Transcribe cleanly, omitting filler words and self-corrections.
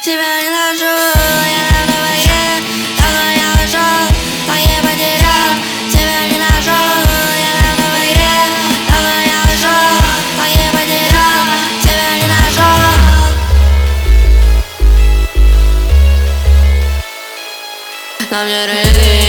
тебя не ношу. Я на вдвоем, давно я ушел, так и потерял, тебя не нашел. Я на вдвоем, давно я ушел, так и потерял, тебя не нашел. На мне релиз.